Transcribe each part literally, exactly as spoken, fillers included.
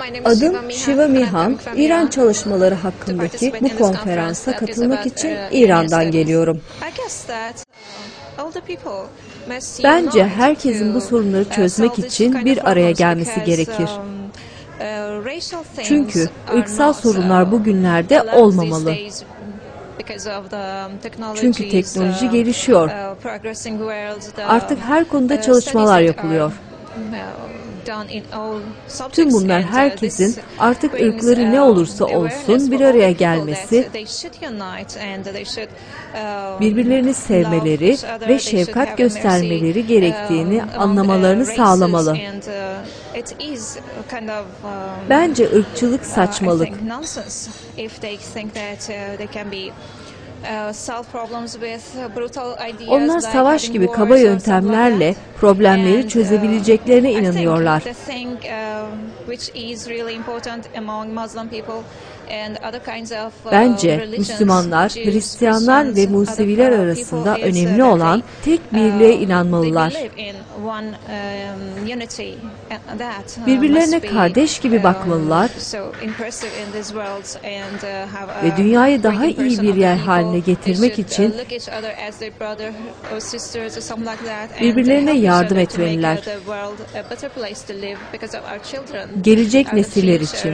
Adım Shiva Mihan, İran çalışmaları hakkındaki bu konferansa katılmak için İran'dan geliyorum. Bence herkesin bu sorunları çözmek için bir araya gelmesi gerekir. Çünkü ırksal sorunlar bugünlerde olmamalı. Çünkü teknoloji gelişiyor. Artık her konuda çalışmalar yapılıyor. Tüm bunlar herkesin artık ırkları ne olursa olsun bir araya gelmesi, birbirlerini sevmeleri ve şefkat göstermeleri gerektiğini anlamalarını sağlamalı. Bence ırkçılık saçmalık. Onlar savaş gibi kaba yöntemlerle problemleri çözebileceklerine inanıyorlar. Bence Müslümanlar, Hristiyanlar ve Museviler arasında önemli olan tek birliğe inanmalılar. Birbirlerine kardeş gibi bakmalılar ve dünyayı daha iyi bir yer haline getirmek için birbirlerine yardım etmeliler. Gelecek nesiller için.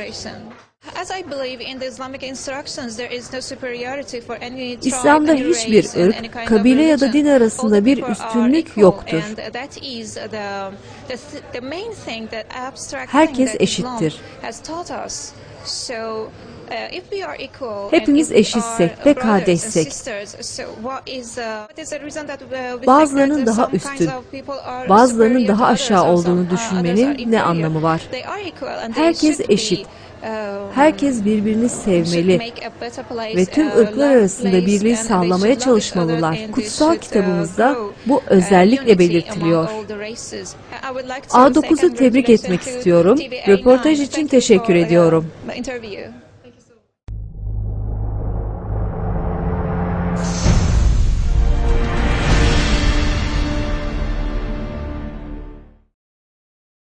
İslam'da hiçbir ırk, kabile ya da din arasında bir üstünlük yoktur. Herkes eşittir. Hepimiz eşitsek ve kardeşsek, bazılarının daha üstün, bazılarının daha aşağı olduğunu düşünmenin ne anlamı var? Herkes eşit. Herkes birbirini sevmeli ve tüm ırklar arasında birliği sağlamaya çalışmalılar. Kutsal kitabımızda bu özellikle belirtiliyor. A dokuzu tebrik etmek istiyorum. Röportaj için teşekkür ediyorum.